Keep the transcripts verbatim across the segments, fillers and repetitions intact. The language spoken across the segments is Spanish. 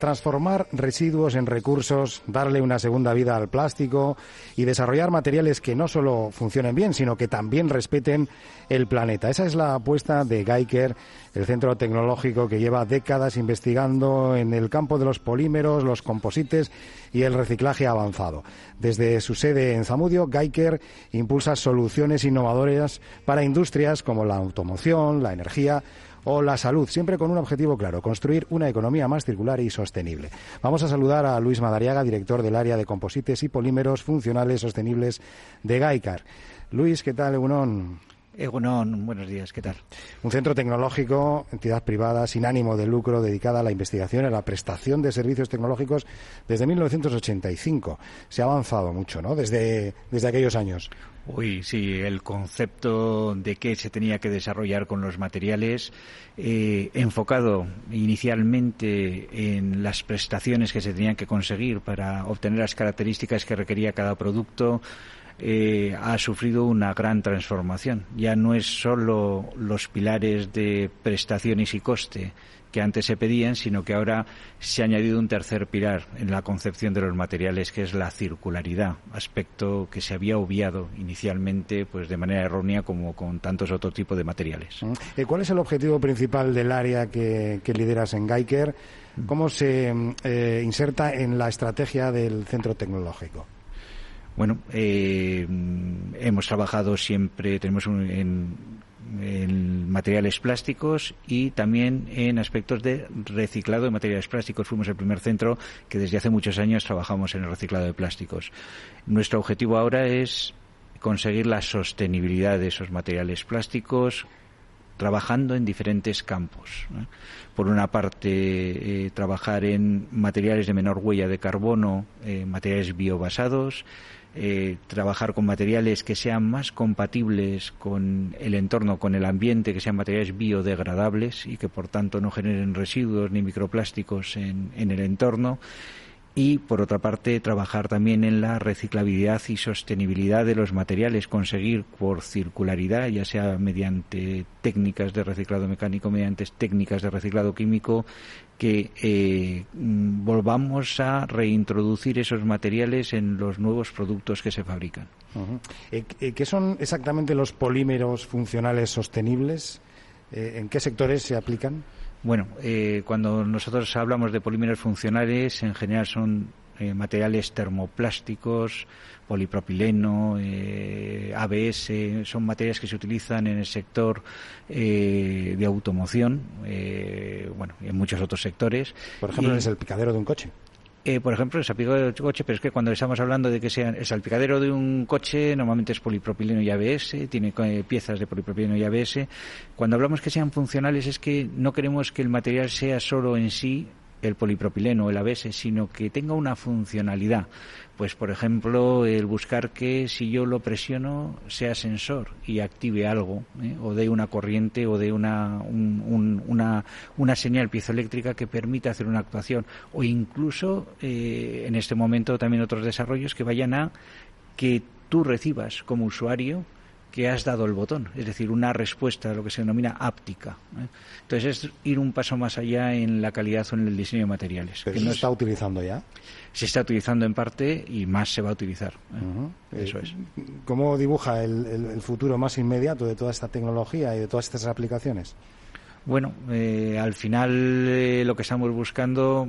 Transformar residuos en recursos, darle una segunda vida al plástico y desarrollar materiales que no solo funcionen bien, sino que también respeten el planeta. Esa es la apuesta de Geiker, el centro tecnológico que lleva décadas investigando en el campo de los polímeros, los composites y el reciclaje avanzado. Desde su sede en Zamudio, Geiker impulsa soluciones innovadoras para industrias como la automoción, la energía o la salud, siempre con un objetivo claro: construir una economía más circular y sostenible. Vamos a saludar a Luis Madariaga, director del área de composites y polímeros funcionales sostenibles de Geiker. Luis, ¿qué tal, Egunon? Egunon, buenos días, ¿qué tal? Un centro tecnológico, entidad privada, sin ánimo de lucro, dedicada a la investigación y a la prestación de servicios tecnológicos desde mil novecientos ochenta y cinco. Se ha avanzado mucho, ¿no?, desde, desde aquellos años. Uy, sí, el concepto de qué se tenía que desarrollar con los materiales, eh, enfocado inicialmente en las prestaciones que se tenían que conseguir para obtener las características que requería cada producto, Eh, ha sufrido una gran transformación. Ya no es solo los pilares de prestaciones y coste que antes se pedían, sino que ahora se ha añadido un tercer pilar en la concepción de los materiales, que es la circularidad, aspecto que se había obviado inicialmente pues de manera errónea, como con tantos otros tipos de materiales. ¿Cuál es el objetivo principal del área que, que lideras en Geiker? ¿Cómo se eh, inserta en la estrategia del centro tecnológico? Bueno, eh, hemos trabajado siempre, tenemos un, en, en materiales plásticos y también en aspectos de reciclado de materiales plásticos. Fuimos el primer centro que desde hace muchos años trabajamos en el reciclado de plásticos. Nuestro objetivo ahora es conseguir la sostenibilidad de esos materiales plásticos, trabajando en diferentes campos, ¿eh? Por una parte, eh, trabajar en materiales de menor huella de carbono, eh, materiales biobasados, eh, trabajar con materiales que sean más compatibles con el entorno, con el ambiente, que sean materiales biodegradables y que por tanto no generen residuos ni microplásticos en, en el entorno. Y, por otra parte, trabajar también en la reciclabilidad y sostenibilidad de los materiales, conseguir por circularidad, ya sea mediante técnicas de reciclado mecánico, mediante técnicas de reciclado químico, que eh, volvamos a reintroducir esos materiales en los nuevos productos que se fabrican. Uh-huh. Eh, ¿Qué son exactamente los polímeros funcionales sostenibles? Eh, ¿En qué sectores se aplican? Bueno, eh, cuando nosotros hablamos de polímeros funcionales, en general son eh, materiales termoplásticos, polipropileno, eh, A B S, son materiales que se utilizan en el sector eh, de automoción, eh, bueno, y en muchos otros sectores. Por ejemplo, y, en el salpicadero de un coche. Eh, por ejemplo, el salpicadero de un coche, pero es que cuando estamos hablando de que sea el salpicadero de un coche, normalmente es polipropileno y A B S, tiene eh, piezas de polipropileno y A B S. Cuando hablamos que sean funcionales es que no queremos que el material sea solo en sí el polipropileno o el A B S, sino que tenga una funcionalidad. Pues, por ejemplo, el buscar que si yo lo presiono sea sensor y active algo, ¿eh? o dé una corriente o dé una, un, un, una, una señal piezoeléctrica que permita hacer una actuación. O incluso, eh, en este momento, también otros desarrollos que vayan a que tú recibas como usuario que has dado el botón, es decir, una respuesta, lo que se denomina áptica, ¿eh? Entonces es ir un paso más allá en la calidad o en el diseño de materiales. ¿Pero que eso no se está utilizando ya? Se está utilizando en parte y más se va a utilizar, ¿eh? Uh-huh. Eso es. ¿Cómo dibuja el, el, el futuro más inmediato de toda esta tecnología y de todas estas aplicaciones? Bueno, eh, al final eh, lo que estamos buscando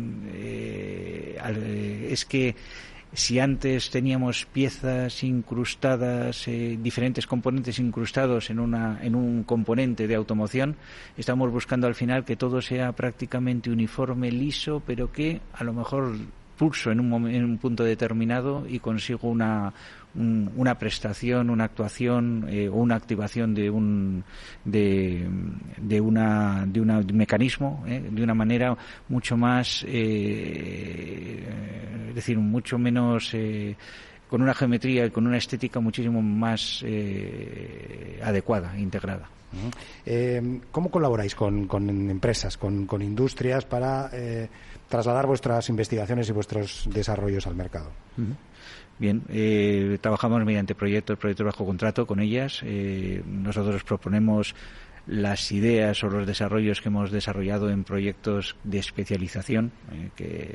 eh, eh, es que si antes teníamos piezas incrustadas, eh, diferentes componentes incrustados en una en un componente de automoción, estamos buscando al final que todo sea prácticamente uniforme, liso, pero que a lo mejor pulso en un, momen, en un punto determinado y consigo una un, una prestación, una actuación eh, o una activación de un de, de una de, una, de un mecanismo eh, de una manera mucho más eh, es decir, mucho menos eh, con una geometría y con una estética muchísimo más eh, adecuada, integrada. Uh-huh. Eh, ¿Cómo colaboráis con, con empresas, con, con industrias para eh, trasladar vuestras investigaciones y vuestros desarrollos al mercado? Uh-huh. Bien, eh, trabajamos mediante proyectos, proyectos bajo contrato con ellas. Eh, nosotros proponemos las ideas o los desarrollos que hemos desarrollado en proyectos de especialización eh,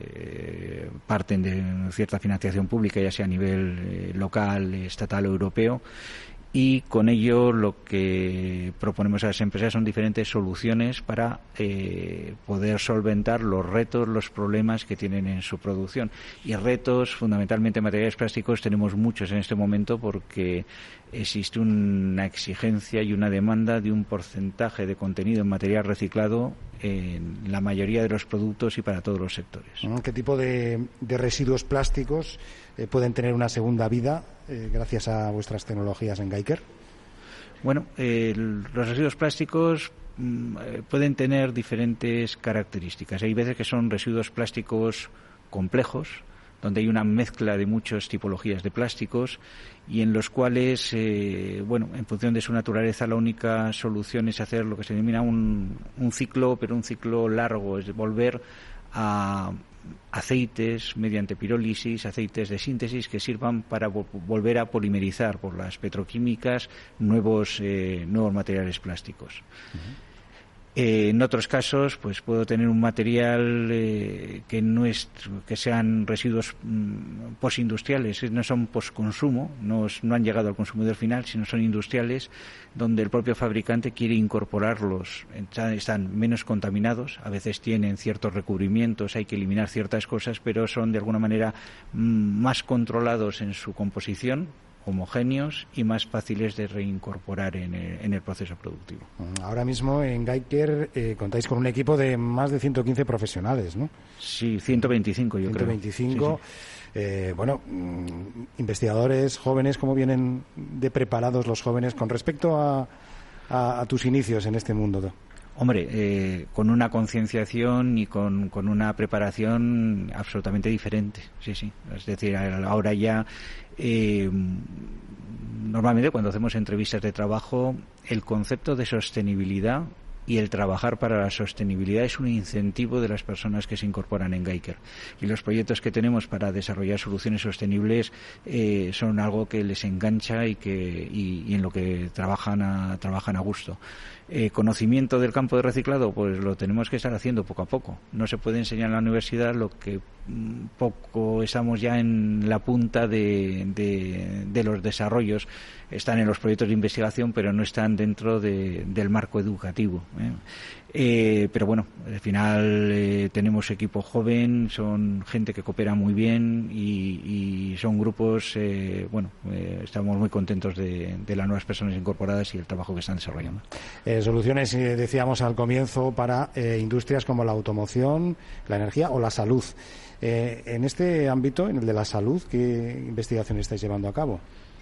que parten de cierta financiación pública, ya sea a nivel eh, local, estatal o europeo. Y con ello lo que proponemos a las empresas son diferentes soluciones para eh, poder solventar los retos, los problemas que tienen en su producción. Y retos, fundamentalmente en materiales plásticos, tenemos muchos en este momento porque existe una exigencia y una demanda de un porcentaje de contenido en material reciclado en la mayoría de los productos y para todos los sectores. ¿Qué tipo de, de residuos plásticos eh, pueden tener una segunda vida eh, gracias a vuestras tecnologías en Geiker? Bueno, eh, los residuos plásticos mm, eh, pueden tener diferentes características. Hay veces que son residuos plásticos complejos, donde hay una mezcla de muchas tipologías de plásticos y en los cuales, eh, bueno, en función de su naturaleza, la única solución es hacer lo que se denomina un, un ciclo, pero un ciclo largo, es volver a aceites mediante pirólisis, aceites de síntesis que sirvan para vo- volver a polimerizar por las petroquímicas nuevos, eh, nuevos materiales plásticos. Uh-huh. Eh, en otros casos, pues puedo tener un material eh, que no es, que sean residuos mm, postindustriales, no son postconsumo, no, no han llegado al consumidor final, sino son industriales, donde el propio fabricante quiere incorporarlos, están menos contaminados, a veces tienen ciertos recubrimientos, hay que eliminar ciertas cosas, pero son de alguna manera mm, más controlados en su composición, homogéneos y más fáciles de reincorporar en el, en el proceso productivo. Ahora mismo en Geiker eh, contáis con un equipo de más de ciento quince profesionales, ¿no? Sí, ciento veinticinco yo ciento veinticinco, creo. Sí, sí. Eh, bueno, mmm, investigadores jóvenes, ¿cómo vienen de preparados los jóvenes con respecto a, a, a tus inicios en este mundo? Hombre, eh, con una concienciación y con, con una preparación absolutamente diferente, sí, sí. Es decir, ahora ya, eh, normalmente cuando hacemos entrevistas de trabajo, el concepto de sostenibilidad y el trabajar para la sostenibilidad es un incentivo de las personas que se incorporan en Geiker. Y los proyectos que tenemos para desarrollar soluciones sostenibles eh, son algo que les engancha y que y, y en lo que trabajan a, trabajan a gusto. Eh, conocimiento del campo de reciclado, pues lo tenemos que estar haciendo poco a poco. No se puede enseñar en la universidad lo que mm, poco estamos ya en la punta de, de, de los desarrollos. Están en los proyectos de investigación, pero no están dentro de, del marco educativo. ¿eh? Eh, pero bueno, al final eh, tenemos equipo joven, son gente que coopera muy bien y, y son grupos, eh, bueno, eh, estamos muy contentos de, de las nuevas personas incorporadas y el trabajo que están desarrollando. Eh, soluciones, eh, decíamos al comienzo, para eh, industrias como la automoción, la energía o la salud. Eh, en este ámbito, en el de la salud, ¿qué investigación estáis llevando a cabo?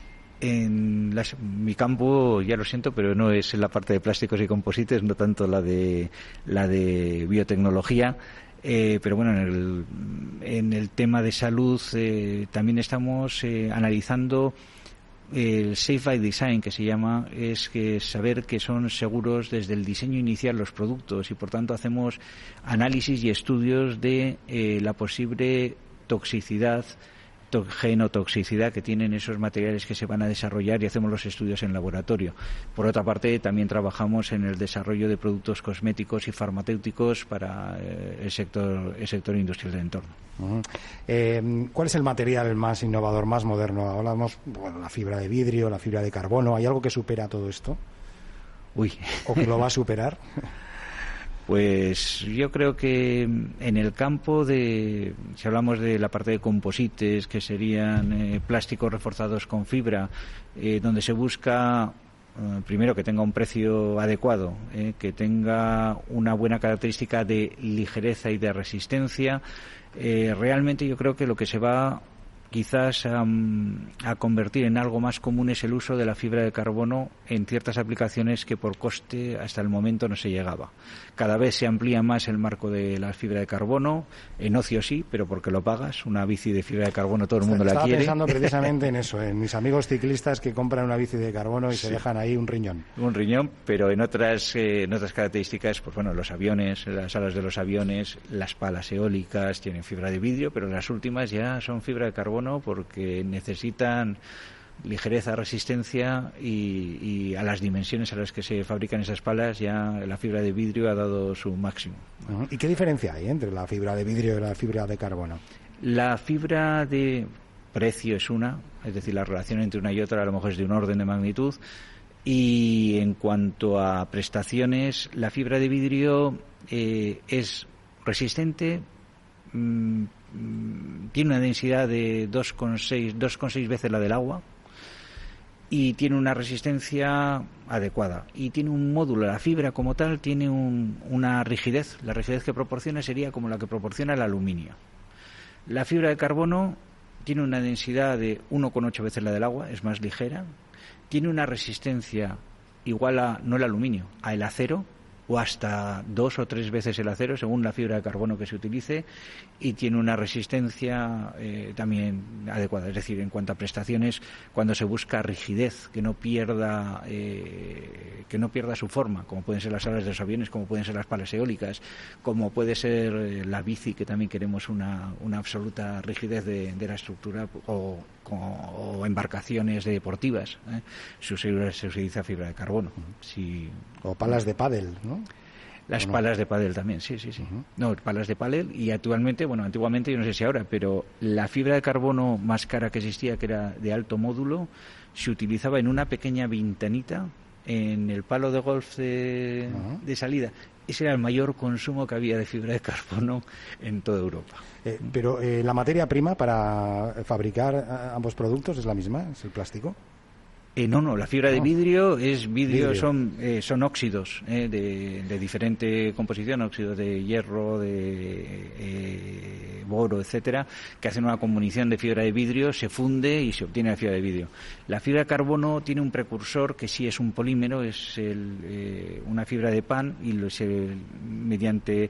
En las, mi campo, ya lo siento, pero no es en la parte de plásticos y composites, no tanto la de la de biotecnología. Eh, pero bueno, en el, en el tema de salud eh, también estamos eh, analizando el Safe by Design, que se llama, es que saber que son seguros desde el diseño inicial los productos y por tanto hacemos análisis y estudios de eh, la posible toxicidad, genotoxicidad que tienen esos materiales que se van a desarrollar y hacemos los estudios en laboratorio. Por otra parte, también trabajamos en el desarrollo de productos cosméticos y farmacéuticos para eh, el sector el sector industrial del entorno. Uh-huh. Eh, ¿Cuál es el material más innovador, más moderno? Hablamos, bueno, la fibra de vidrio, la fibra de carbono. ¿Hay algo que supera todo esto? Uy. ¿O que lo va a superar? Pues yo creo que en el campo de, si hablamos de la parte de composites, que serían eh, plásticos reforzados con fibra, eh, donde se busca, eh, primero, que tenga un precio adecuado, eh, que tenga una buena característica de ligereza y de resistencia, eh, realmente yo creo que lo que se va quizás um, a convertir en algo más común es el uso de la fibra de carbono en ciertas aplicaciones que por coste hasta el momento no se llegaba. Cada vez se amplía más el marco de la fibra de carbono, en ocio sí, pero porque lo pagas. Una bici de fibra de carbono todo el mundo Estaba la quiere. Estaba pensando precisamente en eso, en mis amigos ciclistas que compran una bici de carbono y sí. se dejan ahí un riñón. Un riñón, pero en otras eh, en otras características, pues bueno, los aviones, las alas de los aviones, las palas eólicas tienen fibra de vidrio, pero las últimas ya son fibra de carbono porque necesitan ligereza, resistencia y, y a las dimensiones a las que se fabrican esas palas ya la fibra de vidrio ha dado su máximo. Uh-huh. ¿Y qué diferencia hay entre la fibra de vidrio y la fibra de carbono? La fibra de precio es una, es decir, la relación entre una y otra a lo mejor es de un orden de magnitud, y en cuanto a prestaciones, la fibra de vidrio eh, es resistente, mmm, tiene una densidad de dos coma seis veces la del agua y tiene una resistencia adecuada y tiene un módulo, la fibra como tal tiene un, una rigidez, la rigidez que proporciona sería como la que proporciona el aluminio. La fibra de carbono tiene una densidad de uno coma ocho veces la del agua, es más ligera, tiene una resistencia igual a, no el aluminio, a el acero, o hasta dos o tres veces el acero, según la fibra de carbono que se utilice, y tiene una resistencia eh, también adecuada. Es decir, en cuanto a prestaciones, cuando se busca rigidez, que no pierda eh, que no pierda su forma, como pueden ser las alas de los aviones, como pueden ser las palas eólicas, como puede ser eh, la bici, que también queremos una, una absoluta rigidez de, de la estructura, o, o, o embarcaciones deportivas, ¿eh? se, se utiliza fibra de carbono. Si, o palas de pádel, ¿no? Las no? palas de pádel también, sí, sí, sí. Uh-huh. No, palas de pádel, y actualmente, bueno, antiguamente, yo no sé si ahora, pero la fibra de carbono más cara que existía, que era de alto módulo, se utilizaba en una pequeña ventanita en el palo de golf de, uh-huh. de salida. Ese era el mayor consumo que había de fibra de carbono en toda Europa. Eh, pero eh, la materia prima para fabricar ambos productos es la misma, es el plástico. Eh, no, no, la fibra de vidrio es vidrio, vidrio. son eh, son óxidos eh, de, de diferente composición, óxidos de hierro, de eh, boro, etcétera, que hacen una combinación de fibra de vidrio, se funde y se obtiene la fibra de vidrio. La fibra de carbono tiene un precursor que sí es un polímero, es el, eh, una fibra de pan, y lo, se, mediante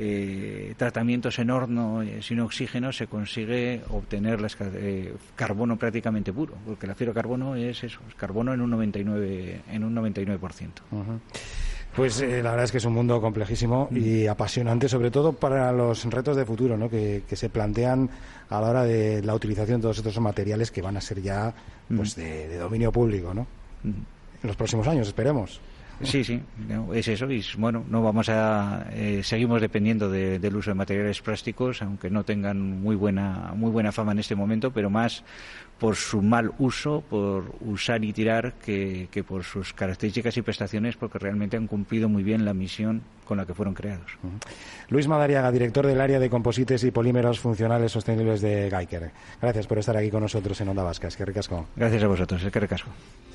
eh, tratamientos en horno eh, sin oxígeno se consigue obtener las, eh, carbono prácticamente puro, porque la fibra de carbono es eso, carbono en un noventa y nueve en un noventa y nueve por ciento. Uh-huh. Pues eh, la verdad es que es un mundo complejísimo mm. y apasionante, sobre todo para los retos de futuro, ¿no? que, que se plantean a la hora de la utilización de todos estos materiales que van a ser ya pues mm. de, de dominio público, ¿no? Mm. En los próximos años, esperemos. Sí, sí, no, es eso, y bueno, no vamos a eh, seguimos dependiendo de, del uso de materiales plásticos, aunque no tengan muy buena muy buena fama en este momento, pero más por su mal uso, por usar y tirar, que, que por sus características y prestaciones, porque realmente han cumplido muy bien la misión con la que fueron creados. Uh-huh. Luis Madariaga, director del área de composites y polímeros funcionales sostenibles de Geiker. Gracias por estar aquí con nosotros en Onda Vasca. Es que ricasco. Gracias a vosotros, es que ricasco.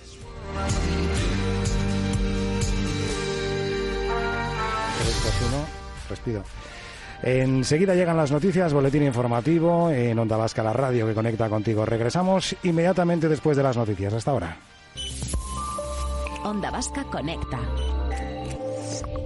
Uno, respido. Enseguida llegan las noticias, boletín informativo en Onda Vasca, la radio que conecta contigo. Regresamos inmediatamente después de las noticias. Hasta ahora. Onda Vasca conecta.